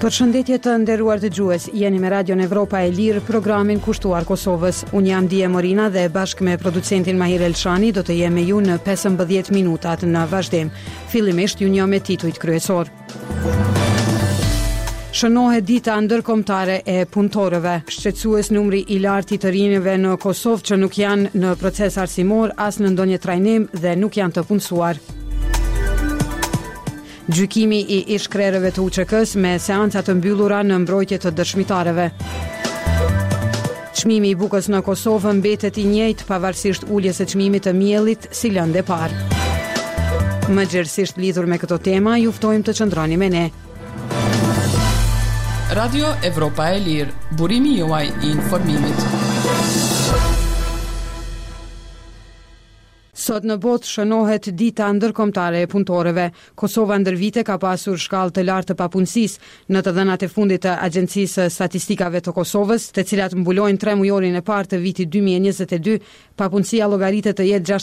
Përshëndetje të nderuar dëgjues, jeni me Radion Evropa e Lirë, programin kushtuar Kosovës. Unë jam Dije Morina dhe bashkë me producentin Mahir Elshani do të jem me ju në 15 minutat në vazhdim. Fillimisht ju njoh me titujt kryesor. Shënohet dita ndërkombëtare e punëtorëve. Shqetësues numri i lartë i të rinjve në Kosovë që nuk janë në proces arsimor as në ndonjë trajnim dhe nuk janë të punësuar. Gjykimi i ish-krerëve të UÇK-s me seanca të mbyllura në mbrojtje të dëshmitarëve. Çmimi i bukës në Kosovë mbetet i njëjtë pavarësisht uljes së çmimit të miellit si lëndë e parë. Më gjerësisht lidhur me këto tema, ju ftojmë të qëndroni me ne. Radio Evropa e Lirë, burimi juaj i informimit. Sot në botë shënohet dita ndërkombëtare e punëtorëve. Kosova ndër vite ka pasur shkallë të lartë të papunësisë. Në të dhënat e fundit të Agjencisë Statistikave të Kosovës, të cilat mbulojnë 3 mujorin e parë të vitit 2022, papunësia llogaritet të jetë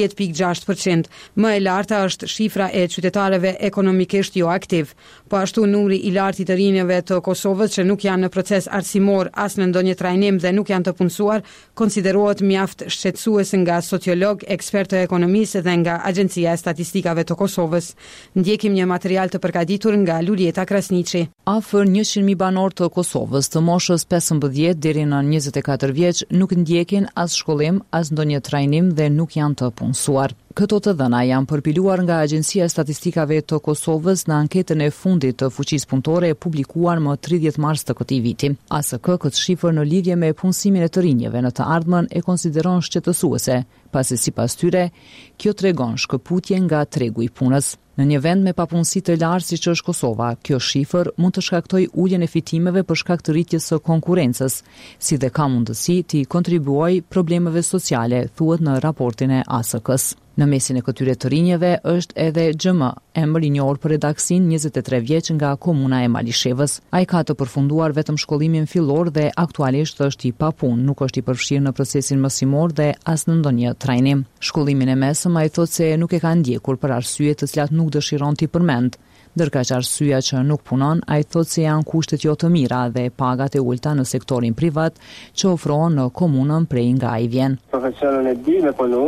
16.6%. Më e larta është shifra e qytetarëve ekonomikisht jo aktiv. Po ashtu numri i lartë i të rinjve të Kosovës që nuk janë në proces arsimor as në ndonjë trajnim dhe nuk janë të punësuar, konsiderohet mjaft shqetësues nga sociolog, ekspert të ekonomisë dhe nga Agjencia e Statistikave të Kosovës. Ndjekim një material të përgatitur nga Lulieta Krasniqi. Afër 100.000 banor të Kosovës të moshës 15 deri në 24 vjeç nuk ndjekin as shkollim, as ndonjë trajnim dhe nuk janë të punësuar. Këto të dhëna janë përpiluar nga Agjencia e Statistikave të Kosovës në anketën e fundit të fuqisë punëtore e publikuar më 30 mars të këtij viti. ASK këtë shifër në lidhje me punësimin e të rinjve në të ardhmen e konsideron shqetësuese, pasi sipas tyre, kjo tregon shkëputje nga tregu i punës. Në një vend me papunësi të lartë siç është Kosova, kjo shifër mund të shkaktojë uljen e fitimeve për shkak të rritjes së konkurrencës, si dhe ka mundësi të kontribuojë problemeve sociale, thuhet në raportin e ASK-s. Në mesin e këtyre të rinjeve është edhe XM, emër i njohur për redaksin 23 vjeç nga komuna e Malishevës. Ai ka të përfunduar vetëm shkollimin fillor dhe aktualisht është i papunë, nuk është i përfshirë në procesin mësimor dhe as në ndonjë trajnim. Shkollimin e mesëm ai thotë se nuk e ka ndjekur për arsye të cilat nuk dëshiron t'i përmend. Ndërka që arsyeja që nuk punon, ai thotë se janë kushtet jo të mira dhe pagat e ulta në sektorin privat që ofrohen në komunën prej nga ai vjen. Profesionin e di me punu,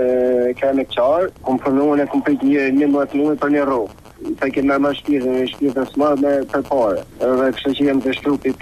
kam e qarë, kom punu në kom prit një muaj për një rrugë. Ta ke më shpirtën smart me për pare. Edhe kështu që jam të shtrupi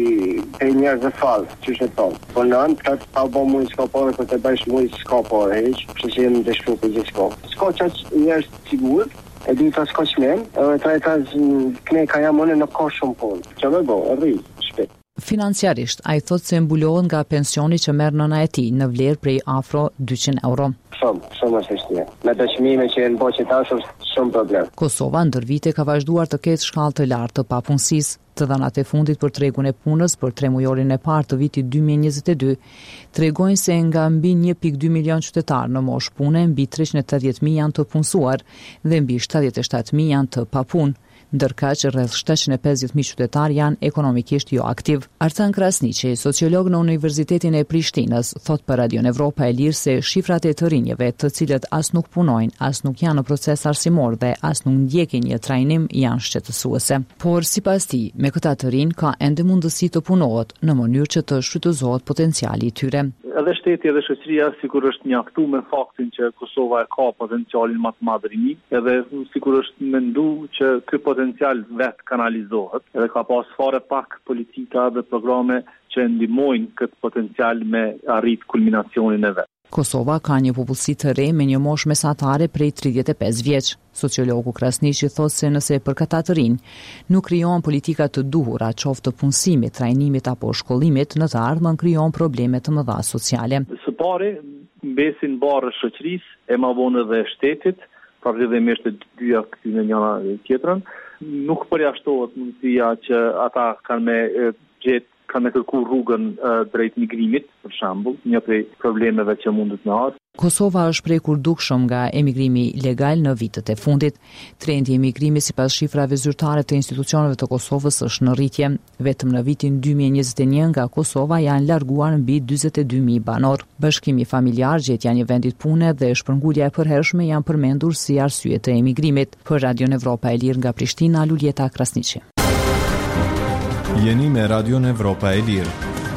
për njerëz të fallë, që është tonë. Po nën, ka pa bë mua s'ka parë për të bësh mua s'ka parë hiç, kështu që jam të shtrupi gjithçka. S'ka çaj njerëz sigur. E di ta skoçmen, trajta këne ka jamone në kohë shumë punë. Që më bëu, rri, shpejt. Financiarisht, ai thotë se mbulohen nga pensioni që merr nëna e tij në vlerë prej afro 200 euro. Shumë është. Me dëshmime që në boqe tash është shumë problem. Kosova ndër vite ka vazhduar të ketë shkallë të lartë të papunësisë. Të dhënat e fundit për tregun e punës për 3 mujorin e parë të vitit 2022 tregojnë se nga mbi 1.2 milion qytetarë në moshë pune, mbi 380.000 janë të punësuar dhe mbi 77.000 janë të papunë, ndërka që rreth 750.000 qytetarë janë ekonomikisht jo aktiv. Artan Krasniqi, sociolog në Universitetin e Prishtinës, thot për Radion Evropa e Lirë se shifrat e të rinjve, të cilët as nuk punojnë, as nuk janë në proces arsimor dhe as nuk ndjekin një trajnim, janë shqetësuese. Por sipas tij, me këta të rinj ka ende mundësi të punohet në mënyrë që të shfrytëzohet potenciali i tyre. Edhe shteti edhe shoqëria sikur është njohur me faktin që Kosova e ka potencialin më të madh rimi, edhe sikur është menduar që ky potencial vet kanalizohet, edhe ka pas fare pak politika dhe programe që ndihmojnë këtë potencial me arrit kulminacionin e vet. Kosova ka një popullsi të re me një moshë mesatare prej 35 vjeç. Sociologu Krasniqi thotë se nëse për këta të rinj nuk krijohen politika të duhura, qoftë të punësimit, trajnimit apo shkollimit, në të ardhmen krijohen probleme të mëdha sociale. Së pari, mbesin barë shoqërisë, e ma vonë dhe shtetit, përgjithësimisht të dyja këtyre njëra tjetrën, nuk përjashtohet mundësia që ata kanë me kërku rrugën drejt migrimit, për shembull, një prej problemeve që mundet në ardhë. Kosova është prekur dukshëm nga emigrimi legal në vitet e fundit. Trendi i emigrimi sipas shifrave zyrtare të institucioneve të Kosovës është në rritje. Vetëm në vitin 2021 nga Kosova janë larguar mbi 42.000 banor. Bashkimi familjar, gjetja një vendit pune dhe shpërngulja e përhershme janë përmendur si arsye të emigrimit. Për Radion Evropa e Lirë nga Prishtina, Lulieta Krasniqi. Jeni me Radion Evropa e Lirë.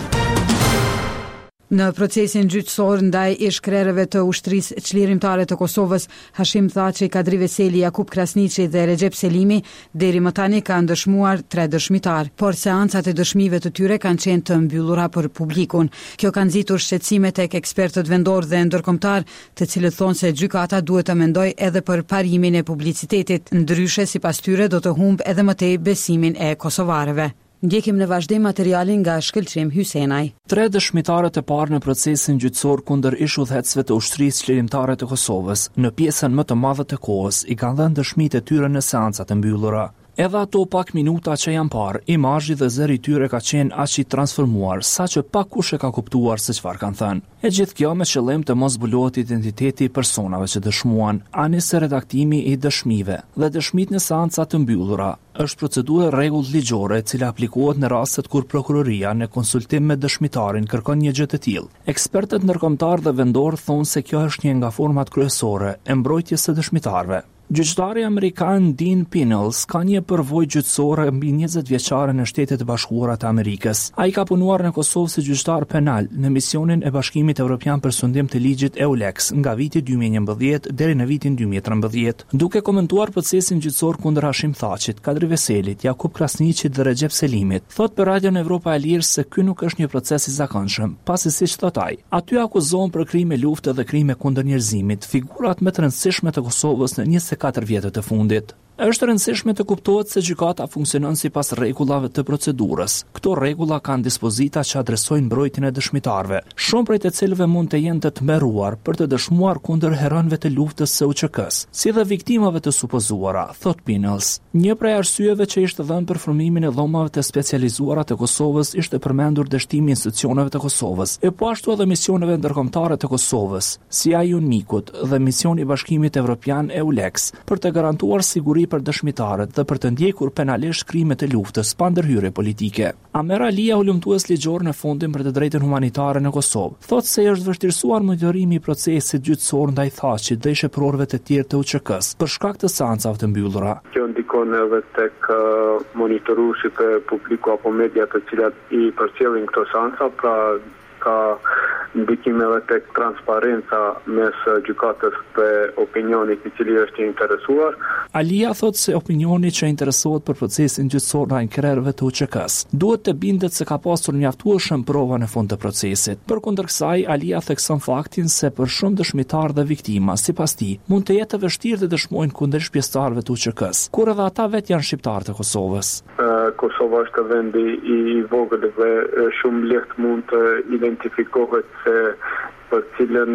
Në procesin gjyqësor ndaj ish-krerëve të ushtrisë çlirimtare të Kosovës, Hashim Thaçi, Kadri Veseli, Jakub Krasniqi dhe Recep Selimi deri më tani kanë dëshmuar 3 dëshmitar, por seancat e dëshmive të tyre kanë qenë të mbyllura për publikun. Kjo ka nxitur shqetësime tek ekspertët vendor dhe ndërkombëtar, të cilët thonë se gjykata duhet të mendojë edhe për parimin e publicitetit, ndryshe sipas tyre do të humbë edhe më tej besimin e kosovarëve. Ndjekim në vazhdim materialin nga Shkëlqim Hysenaj. 3 dëshmitarët e parë në procesin gjyqësor kundër ish-udhëhecësve të ushtrisë çlirimtare të Kosovës, në pjesën më të madhe të kohës, i kanë dhënë dëshmitë e tyre në seancat e mbyllura. Edhe ato pak minuta që janë parë, imazhi dhe zëri i tyre ka qenë aq i transformuar, saqë pak kush e ka kuptuar se çfarë kanë thënë. E gjithë kjo me qëllim të mos zbulohet identiteti i personave që dëshmuan, ani se redaktimi i dëshmive dhe dëshmitë në seanca të mbyllura është procedurë rregull ligjore e cila aplikohet në rastet kur prokuroria në konsultim me dëshmitarin kërkon një gjë të tillë. Ekspertët ndërkombëtar dhe vendor thonë se kjo është një nga format kryesore e mbrojtjes së dëshmitarëve. Gjyqtari amerikan Dean Pinnells ka një përvojë gjyqësore mbi 20 vjeçare në Shtetet e Bashkuara të Amerikës. Ai ka punuar në Kosovë si gjyqtar penal në misionin e Bashkimit Evropian për sundim të ligjit EULEX nga viti 2011 deri në vitin 2013. Duke komentuar procesin gjyqësor kundër Hashim Thaçit, Kadri Veselit, Jakub Krasniqit dhe Recep Selimit, thot për Radion Evropa e Lirë se ky nuk është një proces i zakonshëm, pasi siç thot ai, aty akuzohen për krime lufte dhe krime kundër njerëzimit, figurat më të rëndësishme të Kosovës në 24 vjetët e fundit. Është rëndësishme të kuptohet se gjykata funksionon sipas rregullave të procedurës. Këto rregulla kanë dispozita që adresojnë mbrojtjen e dëshmitarëve, shumë prej të cilëve mund të jenë të tmerruar për të dëshmuar kundër heronëve të luftës së UÇK-s, si dhe viktimave të supozuara, thot Pinnells. Një prej arsyeve që ishte dhënë për formimin e dhomave të specializuara të Kosovës ishte përmendur dështimi i institucioneve të Kosovës, e po ashtu edhe misioneve ndërkombëtare të Kosovës, si UNMIK dhe misioni i Bashkimit Evropian EULEX, për të garantuar siguri për dëshmitarët dhe për të ndjekur penalisht krimet e luftës pa ndërhyrje politike. Amer Alia, ulëmtues ligjor në Fondin për të drejtën humanitare në Kosovë, thotë se është vështirësuar monitorimi i procesit gjyqësor ndaj Thaçit dhe shepërorëve të tjerë të UÇK-s për shkak të seancave të mbyllura. Kjo ndikon edhe tek monitoruesit e publiku apo media të cilat i përcjellin këto seanca, pra ka ndikim edhe tek transparenca mes gjykatës dhe opinionit i cili është i interesuar. Alia thotë se opinioni që interesohet për procesin gjyqësor ndaj krerëve të UÇK-s duhet të bindet se ka pasur mjaftueshëm prova në fund të procesit. Përkundër kësaj, Alia thekson faktin se për shumë dëshmitar dhe viktima, sipas tij, mund të jetë vështirë të dëshmojnë kundër pjesëtarëve të UÇK-s, kur edhe ata vetë janë shqiptarë të Kosovës. Kosova është vendi i vogël dhe shumë lehtë mund të identifikohet se për cilin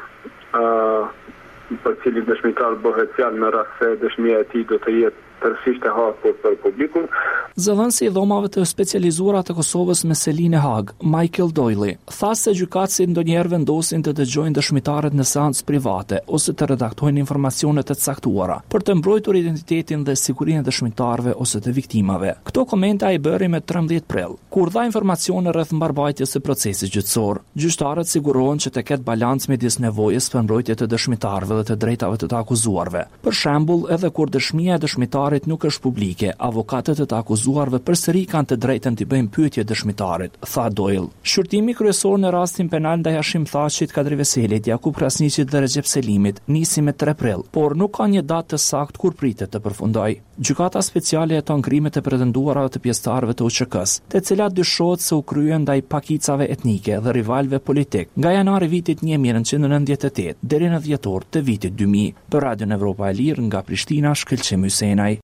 dëshmitar bëhet fjalë në rast se dëshmia e tij do të jetë tërësisht e hapur për publikun. Zëdhënësi i dhomave të specializuara të Kosovës me Selin e Hag, Michael Doyle, tha se gjykatësit ndonjëherë vendosin të dëgjojnë dëshmitarët në seancë private ose të redaktojnë informacione të caktuara për të mbrojtur identitetin dhe sigurinë e dëshmitarëve ose të viktimave. Këto komente ai bëri me 13 prill, kur dha informacione rreth mbarvajtjes së procesit gjyqësor. Gjyqtarët sigurohen që të ketë balancë midis nevojës për mbrojtje të dëshmitarëve dhe të drejtave të akuzuarve. Për shembull, edhe kur dëshmia e dëshmitarit nuk është publike, avokatët e të akuzuarve përsëri kanë të drejtën të bëjnë pyetje dëshmitarit, tha Doyle. Shqyrtimi kryesor në rastin penal ndaj Hashim Thaçit, Kadri Veselit, Jakub Krasniqit dhe Recep Selimit nisi me 3 prill, por nuk ka një datë të saktë kur pritet të përfundojë. Gjykata speciale heton krimet e pretenduara të pjesëtarëve të UÇK-s, të cilat dyshohet se u kryen ndaj pakicave etnike dhe rivalëve politik nga janari vitit 1998 deri në dhjetor të vitit 2000. Për Radion Evropa e Lirë nga Prishtina, Shkëlqim Hysenaj.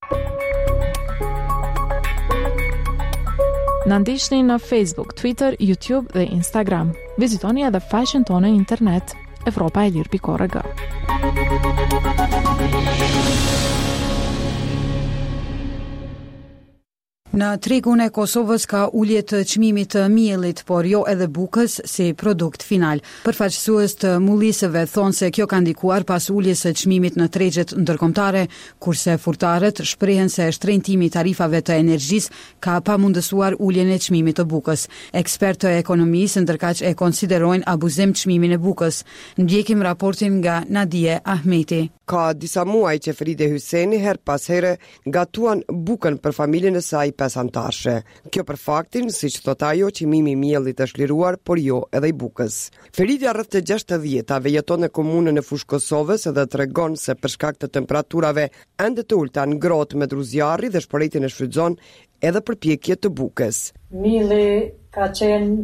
Na ndiqni në Facebook, Twitter, YouTube dhe Instagram. Vizitoni edhe faqen tonë në internet evropaelir.org. Në tregun e Kosovës ka ulje të çmimit të miellit, por jo edhe bukës si produkt final. Përfaqësues të mullisëve thonë se kjo ka ndikuar pas uljes së çmimit në tregjet ndërkombëtare, kurse furtarët shprehen se shtrenjtimi i tarifave të energjisë ka pamundësuar uljen e çmimit të bukës. Ekspertë e ekonomisë ndërkaq e konsiderojnë abuzim çmimin e bukës. Ndjekim raportin nga Nadije Ahmeti. Ka disa muaj që Fride Hyseni her pas here gatuan bukën për familjen e saj 5 anëtarësh. Kjo për faktin, siç thot ajo, çmimi i miellit është liruar, por jo edhe i bukës. Feridja rreth të 60-tave jeton në komunën e Fushë Kosovës dhe tregon se për shkak të temperaturave ende të ulta ngrohet me druzjarri dhe shpërejtjen e shfrytëzon edhe përpjekje të bukës. Mielli ka qenë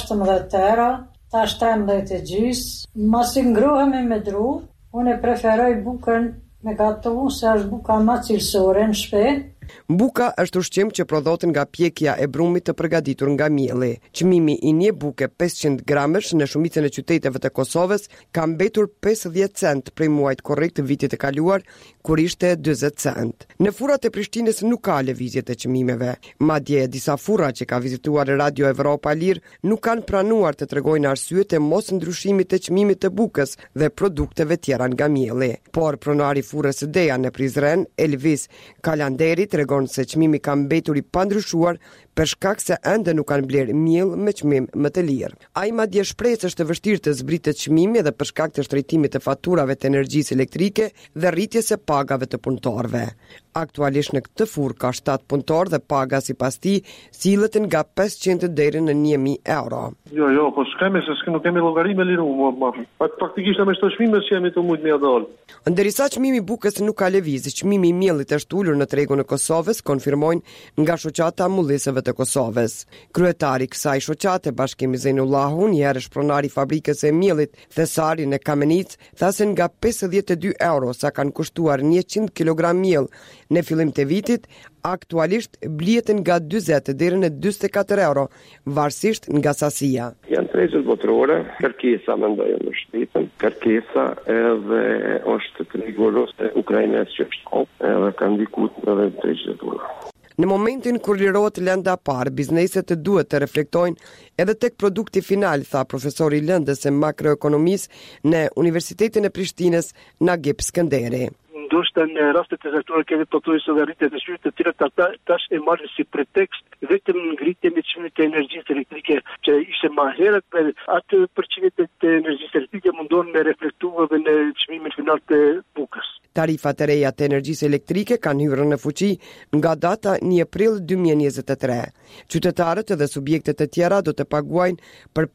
16 euro, tash 13,5. Masi ngrohemi me dru, unë preferoj bukën me gato, se është buka më cilësore në shtëpi. Buka është ushqim që prodhohet nga pjekja e brumit të përgatitur nga mielli. Çmimi i një buke 500 gramësh në shumicën e qyteteve të Kosovës ka mbetur 50 cent prej muajit korrekt të vitit të kaluar, kur ishte 40 cent. Në furrat e Prishtinës nuk ka lëvizje të çmimeve. Madje disa furra që ka vizituar Radio Evropa Lir nuk kanë pranuar të tregojnë arsyet e mos ndryshimit të çmimit të bukës dhe produkteve tjera nga mielli. Por pronari furrës së Deja në Prizren, Elvis Kalanderi, tregon se çmimi ka mbetur i pandryshuar për shkak se ende nuk kanë bler miell me çmim më të lirë. Ai madje shpreh se është vështirë të zbritet çmimi edhe për shkak të shtrejtimit të faturave të energjisë elektrike dhe rritjes së pagave të punëtorëve. Aktualisht në këtë furrë ka 7 punëtorë dhe paga sipas tij sillet nga 500 deri në 1000 euro. Jo, po s'kemi se nuk kemi llogari me liru, praktikisht me çdo çmime që jemi të mujt me dal. Ndërsa çmimi i bukës nuk ka lëvizje, çmimi i miellit është ulur në tregun e Kosovës, konfirmojnë nga shoqata mullisëve të Kosovës. Kryetari i kësaj shoqate, Bashkimi Zejnullahu, një herësh pronari i fabrikës e miellit Thesari në Kamenic, tha se nga 52 euro sa kanë kushtuar 100 kg miell në fillim të vitit, aktualisht blihet nga 40 deri në 44 euro, varësisht nga sasia. Janë tregjet botërore, kërkesa mendoj në shtëpinë, kërkesa edhe është treguros e Ukrainës që shkon, edhe kanë ndikuar edhe tregjet tona. Në momentin kur lirohet lënda parë, bizneset duhet të reflektojnë edhe tek produkti final, tha profesori i lëndës e makroekonomisë në Universitetin e Prishtinës, Nagip Skënderi. Ndoshta në rastet e caktuara kemi përdorur edhe rritjet e shpirtit të tjera tash e marrin si pretekst vetëm ngritjen e çmimit të energjisë elektrike që ishte më herët, për atë përqindje të energjisë elektrike mundon me reflektuar edhe në çmimin final të bukës. Tarifat e reja të energjisë elektrike kanë hyrë në fuqi nga data 1 prill 2023. Qytetarët dhe subjektet e tjera do të paguajnë për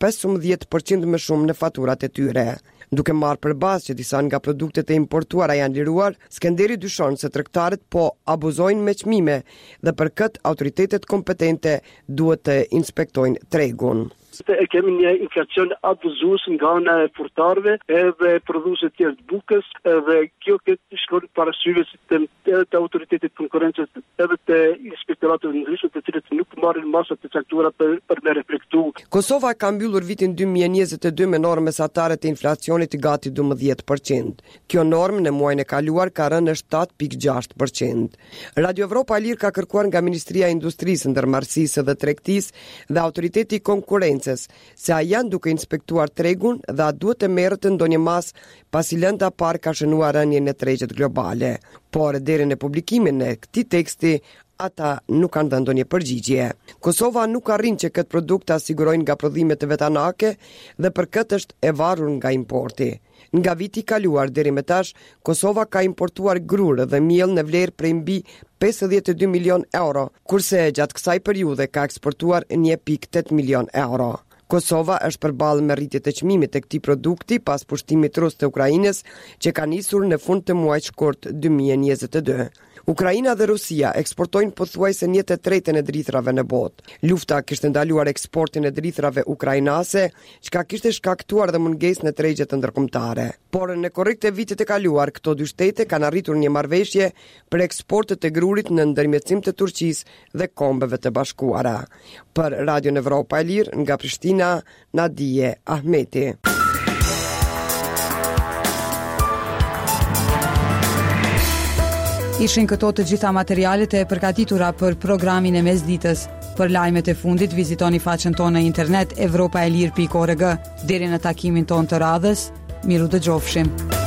15% më shumë në faturat e tyre. Duke marrë përbazë që disa nga produktet e importuara janë liruar, Skënderi dyshon se tregtarët po abuzojnë me çmime dhe për këtë autoritetet kompetente duhet të inspektojnë tregun. Kemi një inflacion abuzues nga ana e furtarëve edhe prodhuesve të tjerë të bukës, dhe kjo shkon parasysh se të autoritetit konkurrencës edhe të inspektoratëve të ndryshëm të cilët nuk marrin masa të caktuara për me reflektu. Kosova ka mbyllur vitin 2022 me normë mesatare të inflacionit gati 12%. Kjo normë në muajin e kaluar ka rënë në 7.6%. Radio Evropa Lir ka kërkuar nga Ministria e Industrisë, Ndërmarrësisë dhe Tregtisë dhe Autoriteti i Konkurrencës se a janë duke inspektuar tregun dhe a duhet të merret ndonjë mas pasi lënda parë ka shënuar rënien e tregjet globale. Por deri në publikimin e këtij teksti ata nuk kanë dhënë ndonjë përgjigje. Kosova nuk arrin që këtë produkt të asigurojnë nga prodhimet vetanake dhe për këtë është e varur nga importi. Nga viti kaluar deri më tash, Kosova ka importuar grur dhe miell në vlerë prej mbi 52 milion euro, kurse gjatë kësaj periudhe ka eksportuar 1.8 milion euro. Kosova është përballë me rritje të çmimit të këtij produkti pas pushtimit rus të Ukrainës që ka nisur në fund të muajit shkurt 2022. Ukraina dhe Rusia eksportojnë pothuajse 1/3 e drithrave në botë. Lufta kishte ndaluar eksportin e drithrave ukrainase, çka kishte shkaktuar dhe mungesë në tregjet ndërkombëtare. Por në korrekt e vitit të kaluar, këto dy shtete kanë arritur një marrëveshje për eksportet e grurit në ndërmjetësim të Turqisë dhe Kombeve të Bashkuara. Për Radio Evropa e Lir nga Prishtina, Nadije Ahmeti. Ishin këto të gjitha materialet e përgatitura për programin e mesditës. Për lajmet e fundit vizitoni faqen tonë në internet evropaelir.org. Deri në takimin tonë të radhës, miru dëgjofshim.